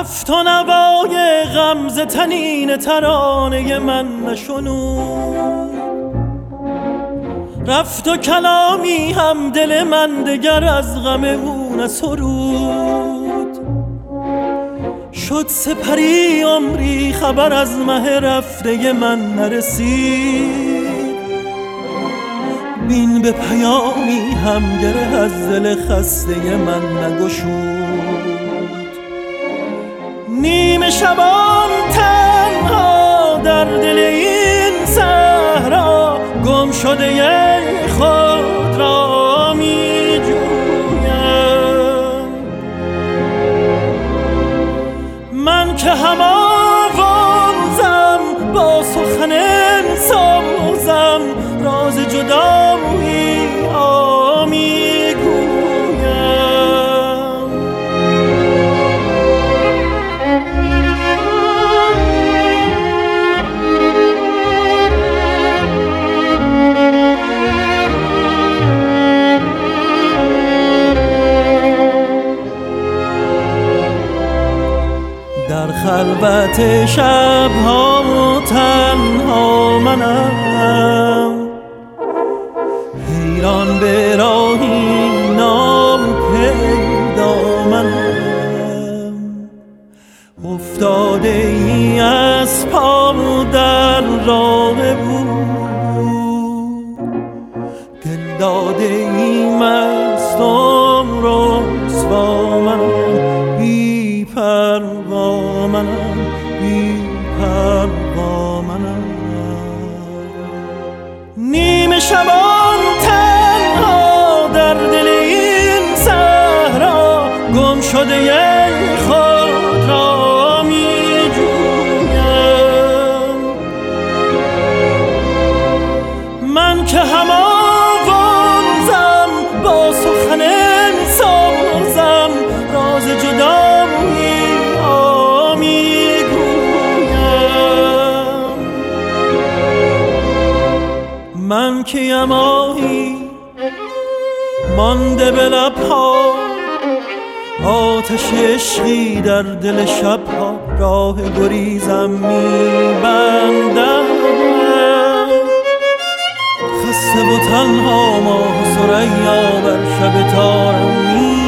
رفت و نوای غمزه تنین ترانه من نشنود، رفت و کلامی هم دل من دگر از غم او نسرود. شد سپری عمری خبر از مه رفته من نرسید، بین به پیامی هم گره از دل خسته من نگشود. نیمه شبان تنها در دل این صحرا گم شده خود را می جویم. من که هم آوازم با سخن سازم، راز جدایی می گویم. در خلوت شبها تنها منم، حیران به راهی ناپیدا منم. افتاده ای از پا در راه بود، دل داده ای مستم رسوا منم. بی پروا منم، بی پروا منم. نیمه شبان تنها در دل این صحرا گم شده خود را می جویم. من که هم آوازم با سخن سازم، راز جدایی می گویم. من که یماهی مانده به لبها، آتش عشقی در دل شبها راه گریزم می‌بندم. خسته و تنها ماه ثریا بر شب تارم